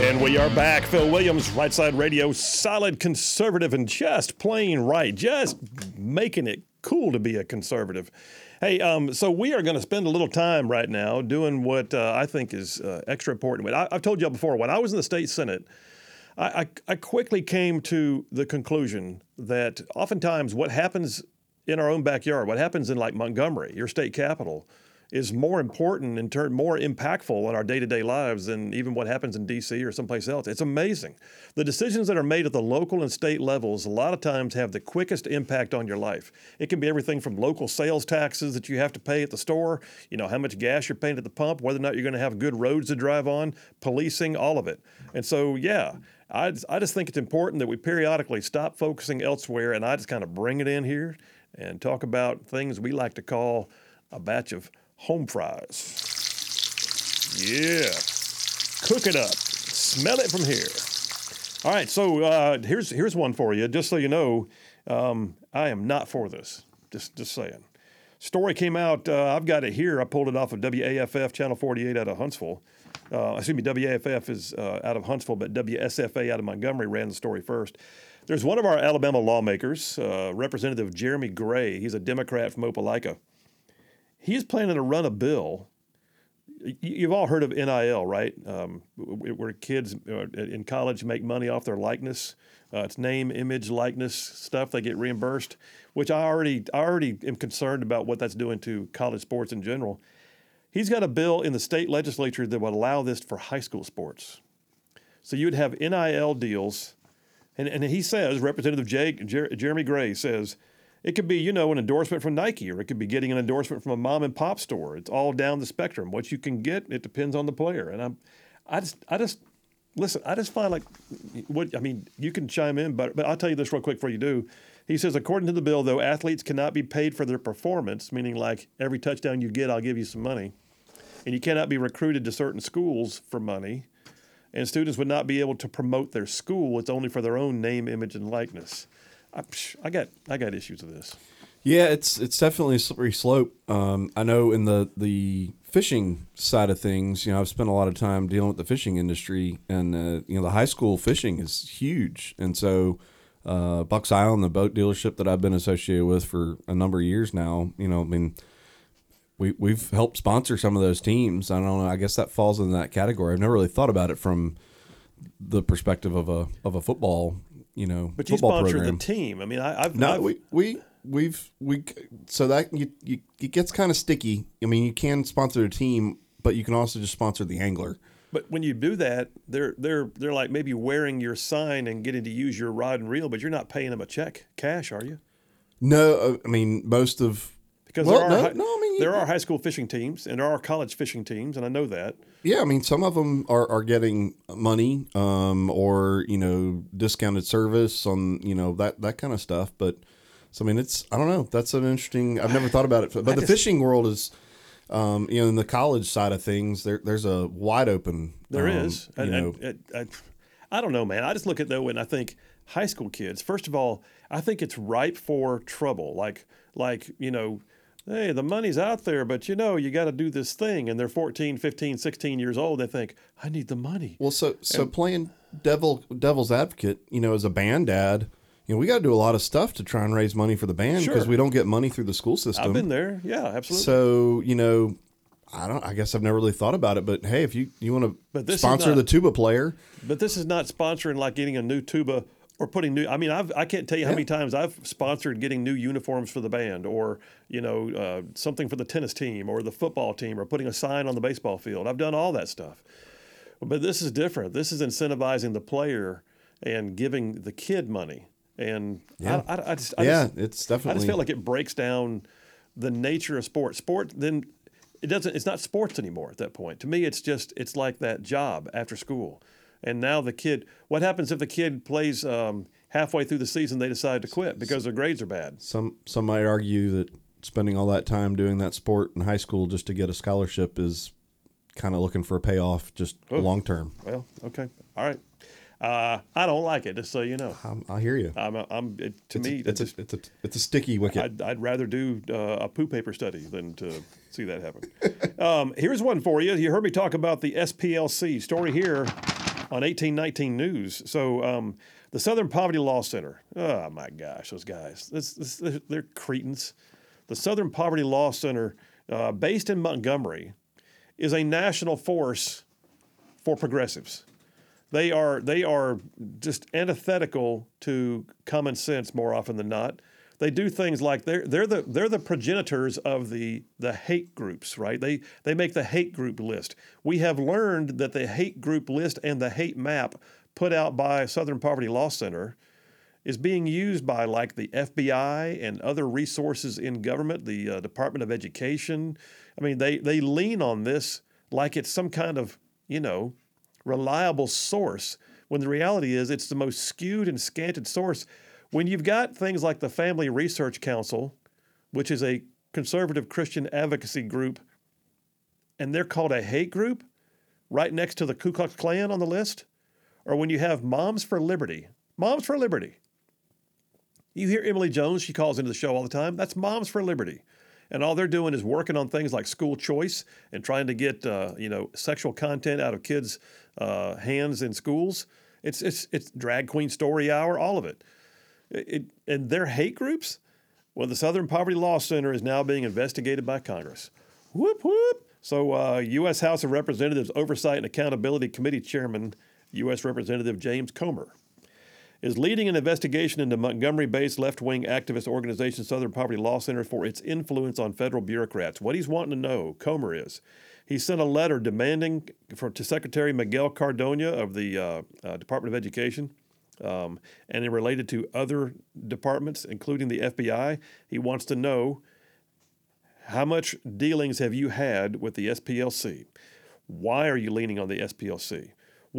And we are back. Phil Williams, Right Side Radio, solid conservative and just plain right. Just making it cool to be a conservative. Hey, so we are going to spend a little time right now doing what I think is extra important. I've told you before, when I was in the state Senate, I quickly came to the conclusion that oftentimes what happens in our own backyard, what happens in like Montgomery, your state capital, is more important and more impactful in our day-to-day lives than even what happens in D.C. or someplace else. It's amazing. The decisions that are made at the local and state levels a lot of times have the quickest impact on your life. It can be everything from local sales taxes that you have to pay at the store, how much gas you're paying at the pump, whether or not you're going to have good roads to drive on, policing, all of it. And so, I just think it's important that we periodically stop focusing elsewhere and I just kind of bring it in here and talk about things we like to call a batch of home fries. Yeah. Cook it up. Smell it from here. All right, so here's one for you. Just so you know, I am not for this. Just saying. Story came out, I've got it here. I pulled it off of WAFF, Channel 48 out of Huntsville. WAFF is out of Huntsville, but WSFA out of Montgomery ran the story first. There's one of our Alabama lawmakers, Representative Jeremy Gray. He's a Democrat from Opelika. He's planning to run a bill. You've all heard of NIL, right? Where kids in college make money off their likeness. It's name, image, likeness stuff. They get reimbursed, which I already am concerned about what that's doing to college sports in general. He's got a bill in the state legislature that would allow this for high school sports. So you would have NIL deals, and he says, Representative Jeremy Gray says, it could be, an endorsement from Nike, or it could be getting an endorsement from a mom and pop store. It's all down the spectrum. What you can get, it depends on the player. And I just find like, you can chime in, but I'll tell you this real quick before you do. He says, according to the bill, though, athletes cannot be paid for their performance, meaning like every touchdown you get, I'll give you some money. And you cannot be recruited to certain schools for money. And students would not be able to promote their school. It's only for their own name, image, and likeness. I got issues with this. Yeah, it's definitely a slippery slope. I know in the fishing side of things, I've spent a lot of time dealing with the fishing industry, and the high school fishing is huge. And so Bucks Island, the boat dealership that I've been associated with for a number of years now, we've helped sponsor some of those teams. I don't know. I guess that falls in that category. I've never really thought about it from the perspective of a football. But you sponsor the team. We've so that it gets kind of sticky. You can sponsor a team, but you can also just sponsor the angler. But when you do that, they're like maybe wearing your sign and getting to use your rod and reel, but you're not paying them a check, cash, are you? No, most of because there are high school fishing teams and there are college fishing teams, and I know that. Yeah, some of them are getting money, or discounted service on that kind of stuff. But so it's I don't know. That's an interesting. I've never thought about it. But the fishing world is, in the college side of things, there's a wide open. There is. I don't know, man. I just look at though, and I think high school kids. First of all, I think it's ripe for trouble. Like hey, the money's out there, but you got to do this thing. And they're 14, 15, 16 years old. They think, I need the money. Well, so playing devil's advocate, as a band dad, we got to do a lot of stuff to try and raise money for the band because we don't get money through the school system. I've been there. Yeah, absolutely. So, I guess I've never really thought about it, but hey, if you want to sponsor the tuba player. But this is not sponsoring like getting a new tuba. Or putting new. I can't tell you how many times I've sponsored getting new uniforms for the band, or something for the tennis team or the football team, or putting a sign on the baseball field. I've done all that stuff, but this is different. This is incentivizing the player and giving the kid money. And it's definitely. I just feel like it breaks down the nature of sport. Sport then it's not sports anymore at that point. To me, it's like that job after school. And now the kid, what happens if the kid plays halfway through the season, they decide to quit because their grades are bad? Some might argue that spending all that time doing that sport in high school just to get a scholarship is kind of looking for a payoff just long term. Well, okay. All right. I don't like it, just so you know. I hear you. It's a sticky wicket. I'd rather do a poo paper study than to see that happen. Here's one for you. You heard me talk about the SPLC story here. on 1819 News. So the Southern Poverty Law Center. Oh my gosh, those guys. They're cretins. The Southern Poverty Law Center, based in Montgomery, is a national force for progressives. They are just antithetical to common sense more often than not. They do things like they're the progenitors of the hate groups, right? They make the hate group list. We have learned that the hate group list and the hate map put out by Southern Poverty Law Center is being used by like the FBI and other resources in government, the Department of Education. I mean, they lean on this like it's some kind of, reliable source, when the reality is it's the most skewed and scanted source. When you've got things like the Family Research Council, which is a conservative Christian advocacy group, and they're called a hate group right next to the Ku Klux Klan on the list, or when you have Moms for Liberty. You hear Emily Jones, she calls into the show all the time. That's Moms for Liberty. And all they're doing is working on things like school choice and trying to get, sexual content out of kids' hands in schools. It's drag queen story hour, all of it. And their hate groups? Well, the Southern Poverty Law Center is now being investigated by Congress. Whoop, whoop. So U.S. House of Representatives Oversight and Accountability Committee Chairman, U.S. Representative James Comer, is leading an investigation into Montgomery-based left-wing activist organization Southern Poverty Law Center for its influence on federal bureaucrats. What he's wanting to know, Comer is, he sent a letter demanding to Secretary Miguel Cardona of the Department of Education, and it related to other departments, including the FBI. He wants to know, how much dealings have you had with the SPLC? Why are you leaning on the SPLC?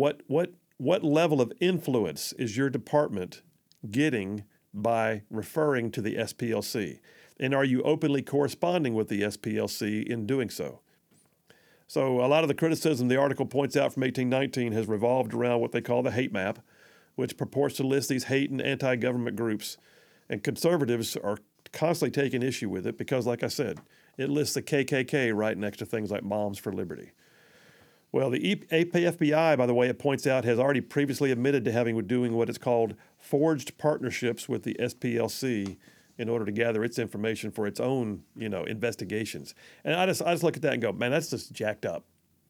What level of influence is your department getting by referring to the SPLC? And are you openly corresponding with the SPLC in doing so? So a lot of the criticism the article points out from 1819 has revolved around what they call the hate map, which purports to list these hate and anti-government groups. And conservatives are constantly taking issue with it because, like I said, it lists the KKK right next to things like Moms for Liberty. Well, the FBI, by the way, it points out, has already previously admitted to doing what is called forged partnerships with the SPLC in order to gather its information for its own, investigations. And I just look at that and go, man, that's just jacked up.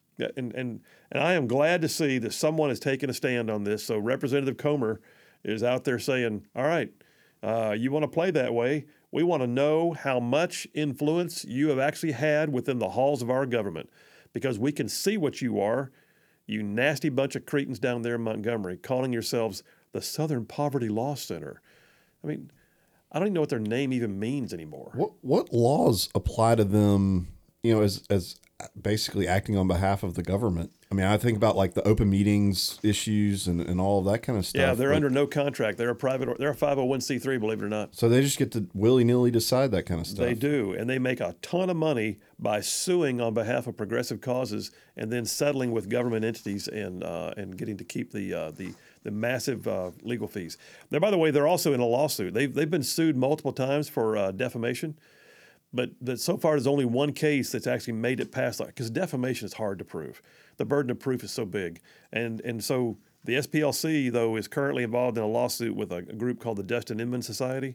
And I am glad to see that someone has taken a stand on this. So Representative Comer is out there saying, all right, you want to play that way? We want to know how much influence you have actually had within the halls of our government. Because we can see what you are, you nasty bunch of cretins down there in Montgomery, calling yourselves the Southern Poverty Law Center. I mean, I don't even know what their name even means anymore. What laws apply to them, as basically acting on behalf of the government? I mean, I think about like the open meetings issues and all of that kind of stuff. Yeah, they're under no contract. They're a 501c3, believe it or not. So they just get to willy-nilly decide that kind of stuff. They do, and they make a ton of money by suing on behalf of progressive causes and then settling with government entities and getting to keep the massive legal fees. Now, by the way, they're also in a lawsuit. They've been sued multiple times for defamation. But so far, there's only one case that's actually made it past, because defamation is hard to prove. The burden of proof is so big. And so the SPLC, though, is currently involved in a lawsuit with a group called the Dustin Inman Society.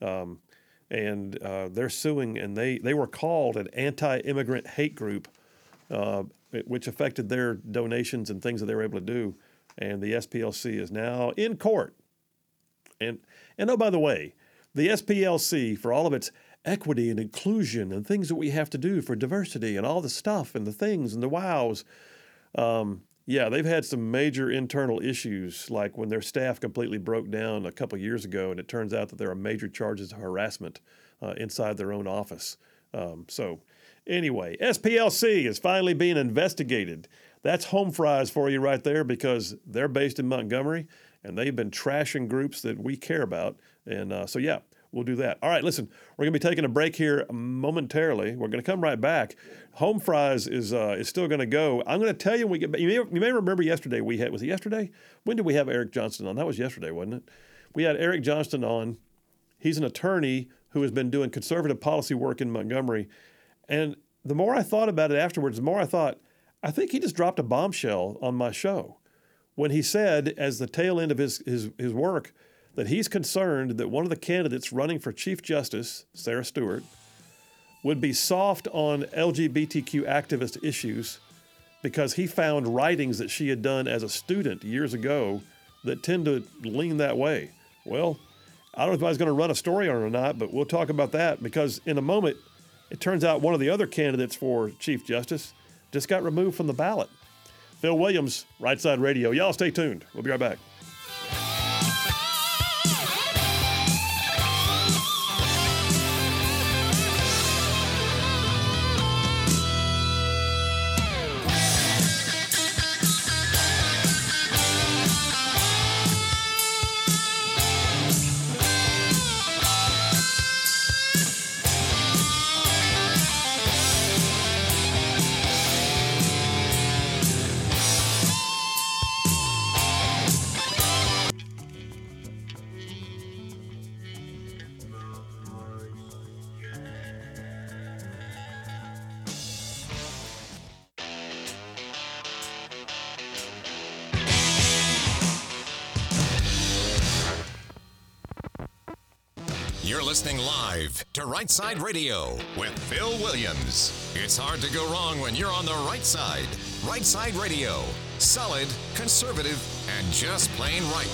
And they're suing, and they were called an anti-immigrant hate group, which affected their donations and things that they were able to do. And the SPLC is now in court. And oh, by the way, the SPLC, for all of its equity and inclusion and things that we have to do for diversity and all the stuff and the things and the wows. They've had some major internal issues, like when their staff completely broke down a couple years ago, and it turns out that there are major charges of harassment inside their own office. So anyway, SPLC is finally being investigated. That's home fries for you right there, because they're based in Montgomery, and they've been trashing groups that we care about. And we'll do that. All right, listen, we're going to be taking a break here momentarily. We're going to come right back. Home Fries is still going to go. I'm going to tell you, you may remember yesterday was it yesterday? When did we have Eric Johnston on? That was yesterday, wasn't it? We had Eric Johnston on. He's an attorney who has been doing conservative policy work in Montgomery. And the more I thought about it afterwards, the more I thought, I think he just dropped a bombshell on my show. when he said, as the tail end of his work, that he's concerned that one of the candidates running for Chief Justice, Sarah Stewart, would be soft on LGBTQ activist issues because he found writings that she had done as a student years ago that tend to lean that way. Well, I don't know if I was going to run a story on it or not, but we'll talk about that because in a moment, it turns out one of the other candidates for Chief Justice just got removed from the ballot. Phil Williams, Right Side Radio. Y'all stay tuned. We'll be right back. You're listening live to Right Side Radio with Phil Williams. It's hard to go wrong when you're on the right side. Right Side Radio. Solid, conservative, and just plain right.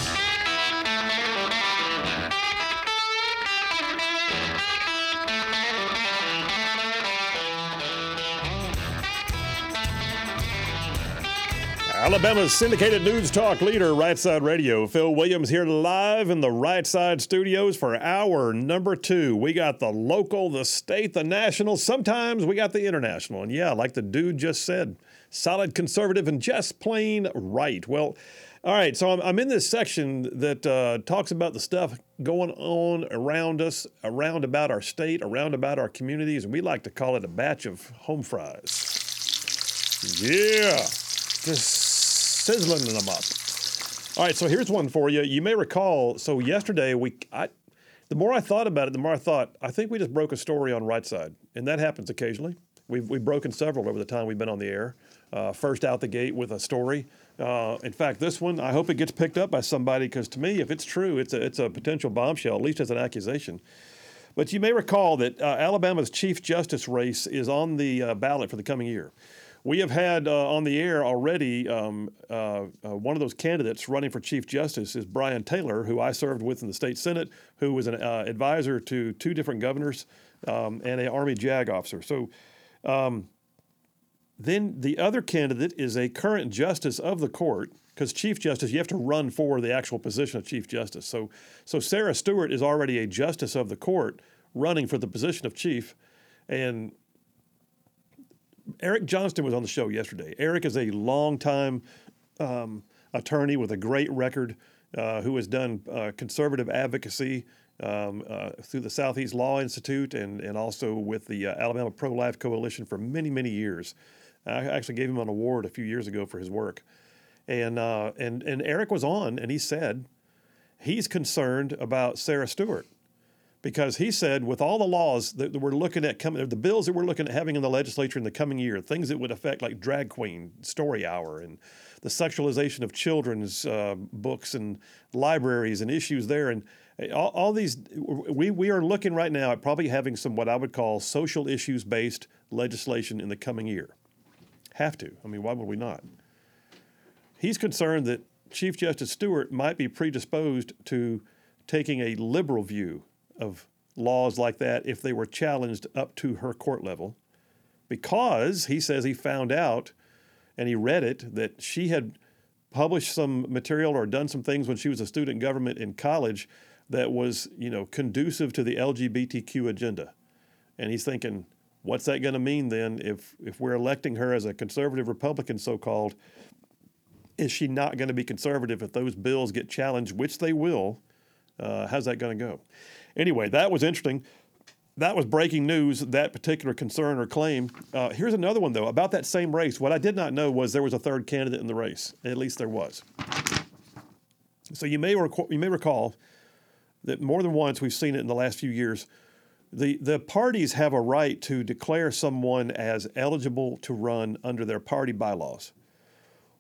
Alabama's syndicated news talk leader, Right Side Radio. Phil Williams here live in the Right Side studios for hour number 2. We got the local, the state, the national. Sometimes we got the international. And yeah, like the dude just said, solid, conservative, and just plain right. Well, all right, so I'm in this section that talks about the stuff going on around us, around about our state, around about our communities, and we like to call it a batch of home fries. Yeah, just sizzling them up. All right, so here's one for you. You may recall, so yesterday, the more I thought about it, the more I thought, I think we just broke a story on Right Side, and that happens occasionally. We've broken several over the time we've been on the air. First out the gate with a story. In fact, this one, I hope it gets picked up by somebody, because to me, if it's true, it's a potential bombshell, at least as an accusation. But you may recall that Alabama's Chief Justice race is on the ballot for the coming year. We have had on the air already one of those candidates running for Chief Justice is Brian Taylor, who I served with in the state Senate, who was an advisor to 2 different governors and an Army JAG officer. So then the other candidate is a current justice of the court, because Chief Justice, you have to run for the actual position of Chief Justice. So Sarah Stewart is already a justice of the court running for the position of chief, and Eric Johnston was on the show yesterday. Eric is a longtime attorney with a great record who has done conservative advocacy through the Southeast Law Institute and also with the Alabama Pro-Life Coalition for many, many years. I actually gave him an award a few years ago for his work. And Eric was on, and he said he's concerned about Sarah Stewart, because he said with all the laws that we're looking at coming, the bills that we're looking at having in the legislature in the coming year, things that would affect like drag queen, story hour, and the sexualization of children's books and libraries and issues there, and all these, we are looking right now at probably having some what I would call social issues-based legislation in the coming year. Have to. I mean, why would we not? He's concerned that Chief Justice Stewart might be predisposed to taking a liberal view of laws like that if they were challenged up to her court level, because he says he found out and he read it that she had published some material or done some things when she was a student government in college that was, conducive to the LGBTQ agenda. And he's thinking, what's that going to mean then if we're electing her as a conservative Republican, so-called? Is she not going to be conservative if those bills get challenged, which they will? How's that going to go? Anyway, that was interesting. That was breaking news, that particular concern or claim. Here's another one, though, about that same race. What I did not know was there was a third candidate in the race. At least there was. So you may recall that more than once, we've seen it in the last few years, the parties have a right to declare someone as eligible to run under their party bylaws.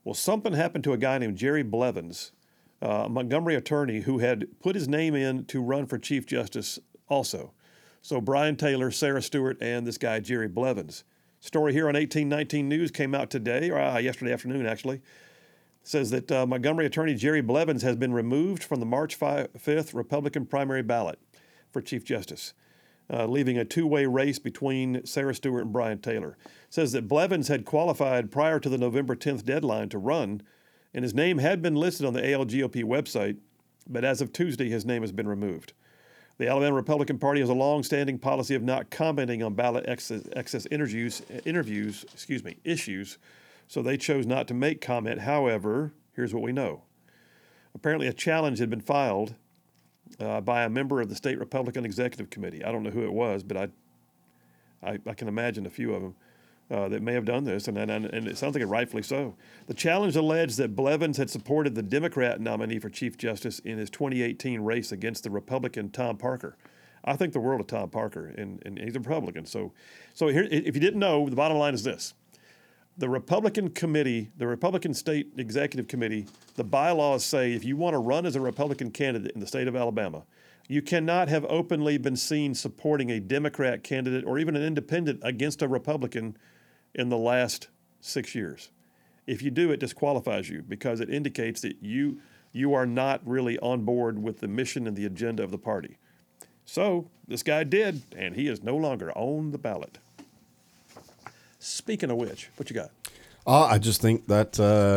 Well, something happened to a guy named Jerry Blevins, a Montgomery attorney who had put his name in to run for Chief Justice also. So Brian Taylor, Sarah Stewart, and this guy, Jerry Blevins. Story here on 1819 News came out today, or yesterday afternoon, actually. It says that Montgomery attorney Jerry Blevins has been removed from the March 5th Republican primary ballot for Chief Justice, leaving a two-way race between Sarah Stewart and Brian Taylor. It says that Blevins had qualified prior to the November 10th deadline to run, and his name had been listed on the ALGOP website, but as of Tuesday, his name has been removed. The Alabama Republican Party has a long-standing policy of not commenting on ballot excess issues, so they chose not to make comment. However, here's what we know. Apparently, a challenge had been filed by a member of the state Republican Executive Committee. I don't know who it was, but I can imagine a few of them that may have done this, and it sounds like it rightfully so. The challenge alleged that Blevins had supported the Democrat nominee for Chief Justice in his 2018 race against the Republican Tom Parker. I think the world of Tom Parker, and he's a Republican. So here, if you didn't know, the bottom line is this. The Republican committee, the Republican State Executive Committee, the bylaws say if you want to run as a Republican candidate in the state of Alabama, you cannot have openly been seen supporting a Democrat candidate or even an independent against a Republican in the last 6 years. If you do, it disqualifies you because it indicates that you are not really on board with the mission and the agenda of the party. So this guy did, and he is no longer on the ballot. Speaking of which, what you got? I just think that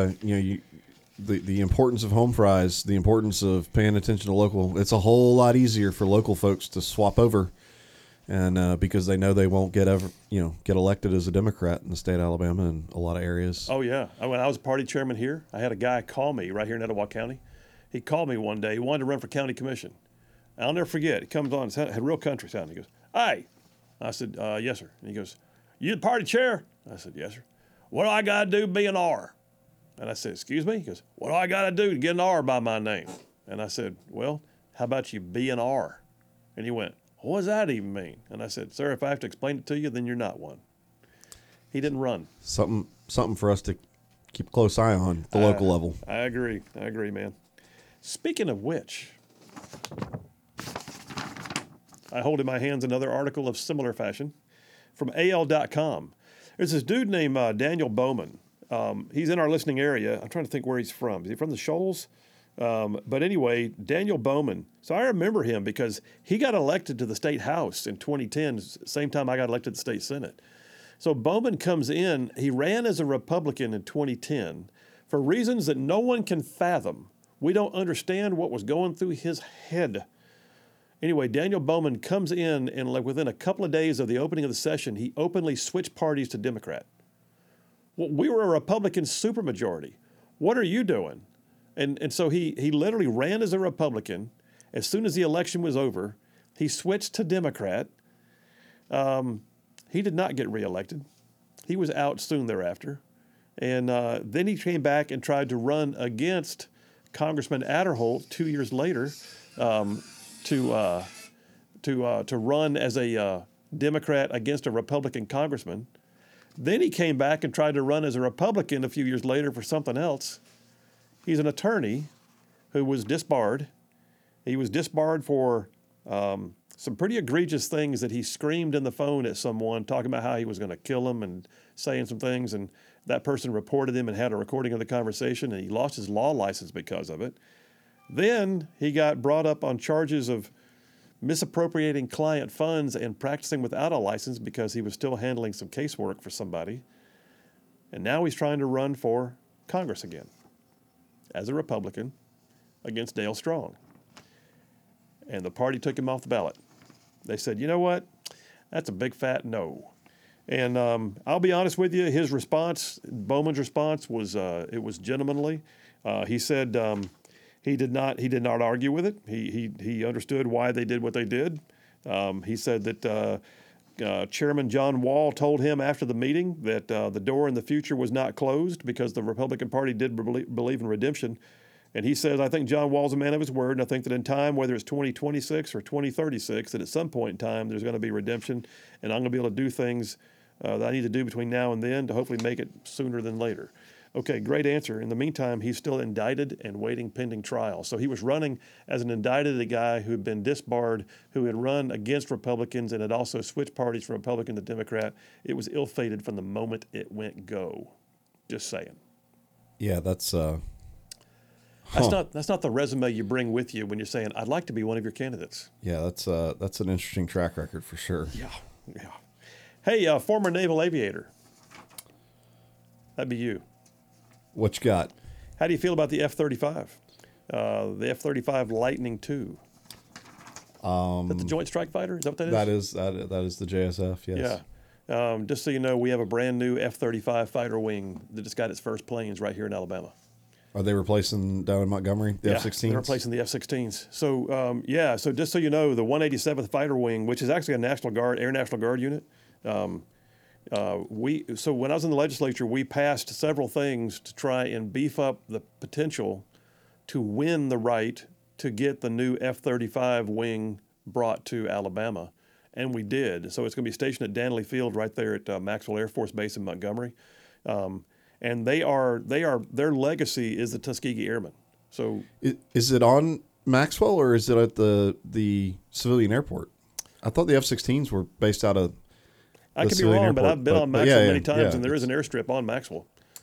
the importance of home fries, the importance of paying attention to local. It's a whole lot easier for local folks to swap over, and because they know they won't get elected as a Democrat in the state of Alabama in a lot of areas. Oh yeah, when I was party chairman here, I had a guy call me right here in Etowah County. He called me one day. He wanted to run for county commission. I'll never forget. He comes on, had real country sound. He goes, "Hey," I said, "Yes, sir." And he goes, "You the party chair?" I said, "Yes, sir." "What do I got to do to be an R?" And I said, "Excuse me?" He goes, "What do I got to do to get an R by my name?" And I said, "Well, how about you be an R?" And he went, "What does that even mean?" And I said, "Sir, if I have to explain it to you, then you're not one." He didn't run. Something for us to keep a close eye on at the local level. I agree, man. Speaking of which, I hold in my hands another article of similar fashion from AL.com. There's this dude named Daniel Bowman. He's in our listening area. I'm trying to think where he's from. Is he from the Shoals? But anyway, Daniel Bowman. So I remember him because he got elected to the state house in 2010, same time I got elected to the state senate. So Bowman comes in. He ran as a Republican in 2010 for reasons that no one can fathom. We don't understand what was going through his head. Anyway, Daniel Bowman comes in, and within a couple of days of the opening of the session, he openly switched parties to Democrat. Well, we were a Republican supermajority. What are you doing? And so he literally ran as a Republican. As soon as the election was over, he switched to Democrat. He did not get reelected. He was out soon thereafter. And then he came back and tried to run against Congressman Adderholt 2 years later to run as a Democrat against a Republican congressman. Then he came back and tried to run as a Republican a few years later for something else. He's an attorney who was disbarred. He was disbarred for some pretty egregious things that he screamed in the phone at someone, talking about how he was going to kill him and saying some things, and that person reported him and had a recording of the conversation, and he lost his law license because of it. Then he got brought up on charges of misappropriating client funds and practicing without a license because he was still handling some casework for somebody. And now he's trying to run for Congress again as a Republican against Dale Strong. And the party took him off the ballot. They said, you know what? That's a big fat no. And I'll be honest with you, his response, Bowman's response, was it was gentlemanly. He said he did not argue with it. He understood why they did what they did. He said that Chairman John Wall told him after the meeting that the door in the future was not closed because the Republican Party did believe in redemption. And he says, I think John Wall's a man of his word, and I think that in time, whether it's 2026 or 2036, that at some point in time there's going to be redemption, and I'm going to be able to do things that I need to do between now and then to hopefully make it sooner than later. Okay, great answer. In the meantime, he's still indicted and waiting pending trial. So he was running as an indicted guy who had been disbarred, who had run against Republicans and had also switched parties from Republican to Democrat. It was ill-fated from the moment it went go. Just saying. Yeah, that's That's not the resume you bring with you when you're saying, I'd like to be one of your candidates. yeah, that's an interesting track record for sure. Yeah. Hey, former naval aviator. That'd be you. What you got? How do you feel about the F-35? The F-35 Lightning II. Is that the Joint Strike Fighter? Is that what that is? That is the JSF. Yes. Yeah. Just so you know, we have a brand new F-35 fighter wing that just got its first planes right here in Alabama. Are they replacing down in Montgomery the F-16s? They're replacing the F-16s. So so just so you know, the 187th Fighter Wing, which is actually a Air National Guard unit. So when I was in the legislature, we passed several things to try and beef up the potential to win the right to get the new F-35 wing brought to Alabama, and we did. So it's going to be stationed at Danley Field right there at Maxwell Air Force Base in Montgomery, and their legacy is the Tuskegee Airmen. So is it on Maxwell or is it at the civilian airport? I thought the F-16s were based out of. I could be wrong, but I've been on Maxwell many times, and there is an airstrip on Maxwell.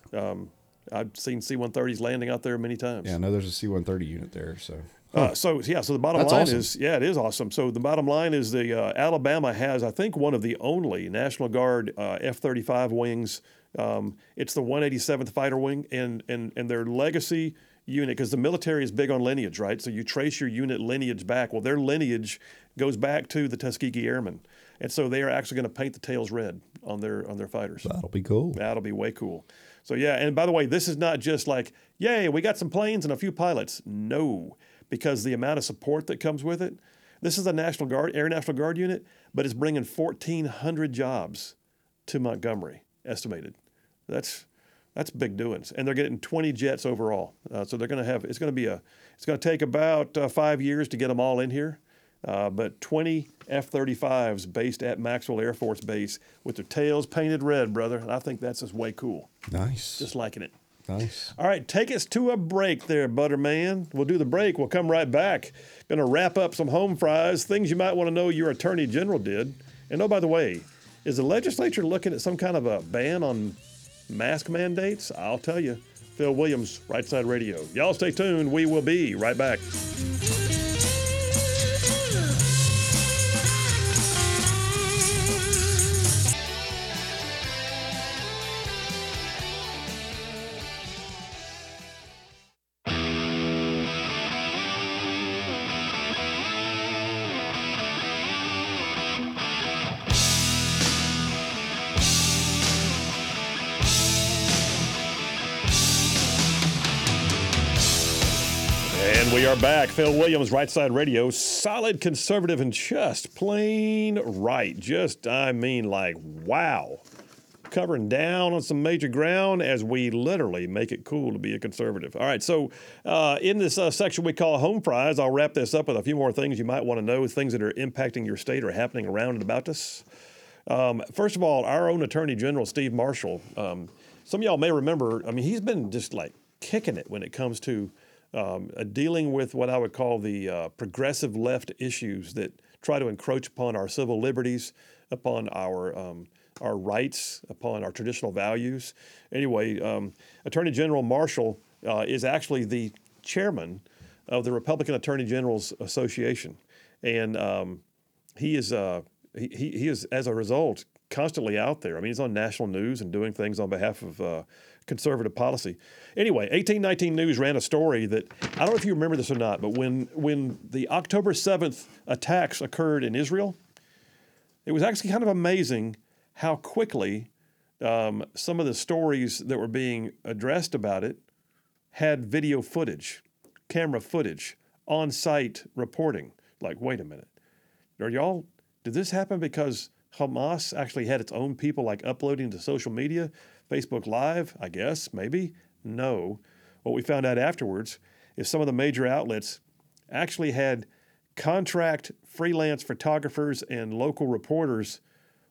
I've seen C-130s landing out there many times. Yeah, I know there's a C-130 unit there. So, so the bottom That's line awesome. is, it is awesome. So the bottom line is Alabama has, I think, one of the only National Guard F-35 wings. It's the 187th Fighter Wing, and their legacy unit, because the military is big on lineage, right? So you trace your unit lineage back. Well, their lineage goes back to the Tuskegee Airmen. And so they are actually going to paint the tails red on their fighters. that'll be cool. That'll be way cool. So yeah, and by the way, this is not just like, yay, we got some planes and a few pilots. No, because the amount of support that comes with it. This is a Air National Guard unit, but it's bringing 1,400 jobs to Montgomery, estimated. That's big doings, and they're getting 20 jets overall. So they're going to have. It's going to take about 5 years to get them all in here. But 20 F-35s based at Maxwell Air Force Base with their tails painted red, brother. And I think that's just way cool. Nice. Just liking it. Nice. All right, take us to a break there, Butterman. We'll do the break. We'll come right back. Going to wrap up some home fries, things you might want to know your Attorney General did. And oh, by the way, is the legislature looking at some kind of a ban on mask mandates? I'll tell you. Phil Williams, Right Side Radio. Y'all stay tuned. We will be right back. And we are back. Phil Williams, Right Side Radio. Solid, conservative, and just plain right. Wow. Covering down on some major ground as we literally make it cool to be a conservative. All right, so in this section we call Home Fries, I'll wrap this up with a few more things you might want to know, things that are impacting your state or happening around and about us. First of all, our own Attorney General, Steve Marshall, some of y'all may remember, he's been just like kicking it when it comes to dealing with what I would call the progressive left issues that try to encroach upon our civil liberties, upon our rights, upon our traditional values. Anyway, Attorney General Marshall is actually the chairman of the Republican Attorney Generals Association, and he is, as a result, constantly out there. He's on national news and doing things on behalf of conservative policy. Anyway, 1819 News ran a story that, I don't know if you remember this or not, but when the October 7th attacks occurred in Israel, it was actually kind of amazing how quickly some of the stories that were being addressed about it had video footage, camera footage, on-site reporting. Like, wait a minute, did this happen because Hamas actually had its own people like uploading to social media, Facebook Live, I guess, maybe? No. What we found out afterwards is some of the major outlets actually had contract freelance photographers and local reporters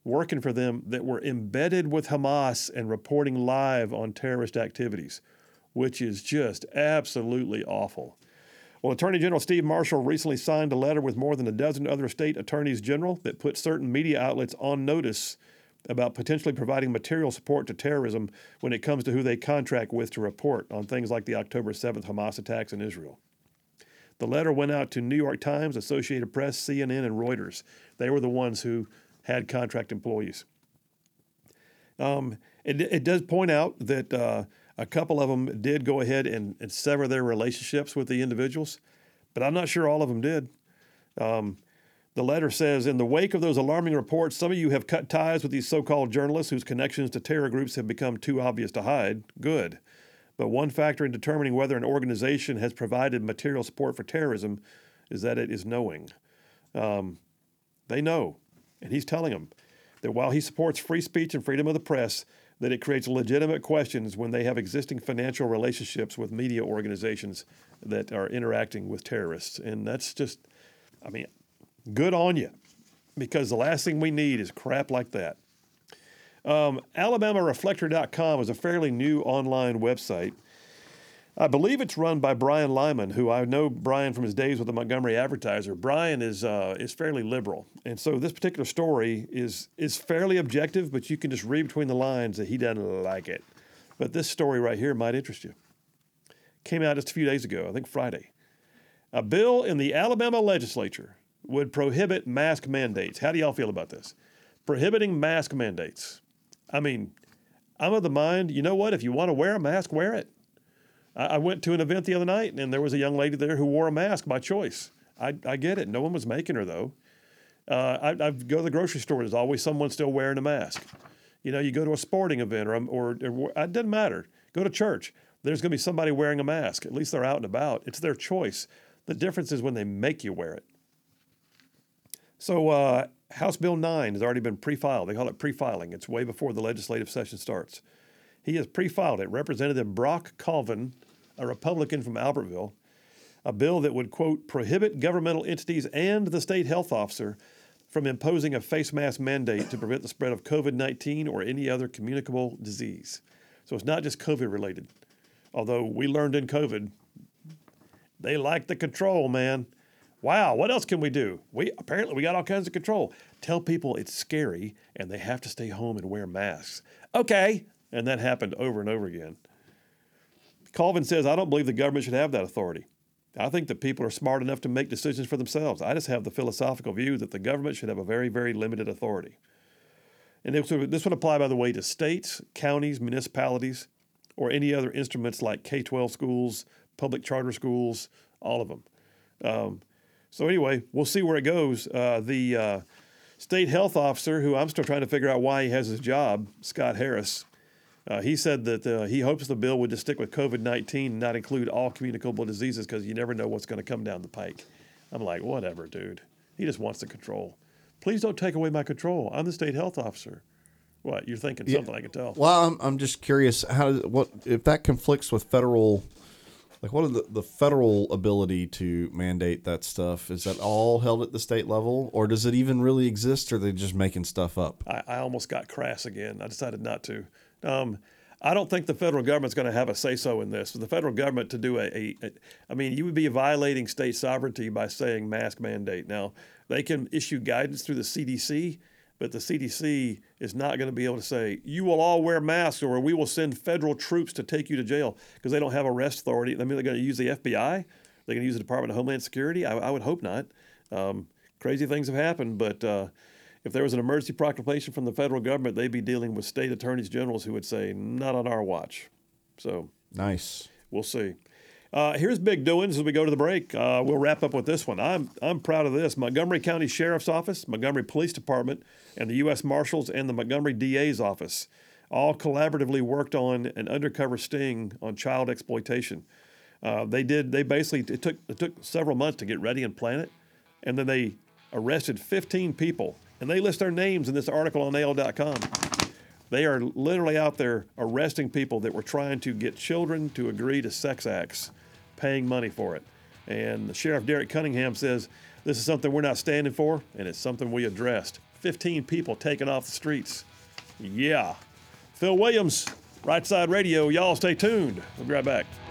working for them that were embedded with Hamas and reporting live on terrorist activities, which is just absolutely awful. Well, Attorney General Steve Marshall recently signed a letter with more than a dozen other state attorneys general that put certain media outlets on notice about potentially providing material support to terrorism when it comes to who they contract with to report on things like the October 7th Hamas attacks in Israel. The letter went out to New York Times, Associated Press, CNN, and Reuters. They were the ones who had contract employees. It does point out that a couple of them did go ahead and sever their relationships with the individuals, but I'm not sure all of them did. The letter says, in the wake of those alarming reports, some of you have cut ties with these so-called journalists whose connections to terror groups have become too obvious to hide. Good. But one factor in determining whether an organization has provided material support for terrorism is that it is knowing. They know, and he's telling them that while he supports free speech and freedom of the press, that it creates legitimate questions when they have existing financial relationships with media organizations that are interacting with terrorists. And that's just, I mean, good on you, because the last thing we need is crap like that. AlabamaReflector.com is a fairly new online website. I believe it's run by Brian Lyman, who I know Brian from his days with the Montgomery Advertiser. Brian is fairly liberal, and so this particular story is fairly objective, but you can just read between the lines that he doesn't like it. But this story right here might interest you. Came out just a few days ago, I think Friday. A bill in the Alabama legislature would prohibit mask mandates. How do y'all feel about this? Prohibiting mask mandates. I mean, I'm of the mind, you know what? If you want to wear a mask, wear it. I went to an event the other night, and there was a young lady there who wore a mask by choice. I get it. No one was making her, though. I go to the grocery store. There's always someone still wearing a mask. You know, you go to a sporting event, or it doesn't matter. Go to church. There's going to be somebody wearing a mask. At least they're out and about. It's their choice. The difference is when they make you wear it. So House Bill 9 has already been pre-filed. They call it pre-filing. It's way before the legislative session starts. He has pre-filed it. Representative Brock Colvin, a Republican from Albertville, a bill that would, quote, prohibit governmental entities and the state health officer from imposing a face mask mandate to prevent the spread of COVID-19 or any other communicable disease. So it's not just COVID related. Although we learned in COVID, they like the control, man. Wow, what else can we do? Apparently we got all kinds of control. Tell people it's scary and they have to stay home and wear masks. Okay. And that happened over and over again. Colvin says, I don't believe the government should have that authority. I think that people are smart enough to make decisions for themselves. I just have the philosophical view that the government should have a very, very limited authority. And this would apply, by the way, to states, counties, municipalities, or any other instruments like K-12 schools, public charter schools, all of them. So anyway, we'll see where it goes. The state health officer, who I'm still trying to figure out why he has his job, Scott Harris, he said that he hopes the bill would just stick with COVID-19 and not include all communicable diseases because you never know what's going to come down the pike. I'm like, whatever, dude. He just wants the control. Please don't take away my control. I'm the state health officer. What, you're thinking something I can tell. Well, I'm just curious, what if that conflicts with federal, like what are the federal ability to mandate that stuff? Is that all held at the state level, or does it even really exist, or are they just making stuff up? I almost got crass again. I decided not to. I don't think the federal government's going to have a say-so in this. For the federal government to do I mean, you would be violating state sovereignty by saying mask mandate. Now, they can issue guidance through the CDC, but the CDC is not going to be able to say, you will all wear masks or we will send federal troops to take you to jail, because they don't have arrest authority. I mean, they're going to use the FBI. They're going to use the Department of Homeland Security. I would hope not. Crazy things have happened, but if there was an emergency proclamation from the federal government, they'd be dealing with state attorneys generals who would say, not on our watch. So nice. We'll see. Here's big doings as we go to the break. We'll wrap up with this one. I'm proud of this. Montgomery County Sheriff's Office, Montgomery Police Department, and the U.S. Marshals and the Montgomery DA's office all collaboratively worked on an undercover sting on child exploitation. It took several months to get ready and plan it, and then they arrested 15 people. And they list their names in this article on AL.com. They are literally out there arresting people that were trying to get children to agree to sex acts, paying money for it. And the Sheriff Derek Cunningham says, This is something we're not standing for, and it's something we addressed. 15 people taken off the streets. Yeah. Phil Williams, Right Side Radio. Y'all stay tuned. We'll be right back.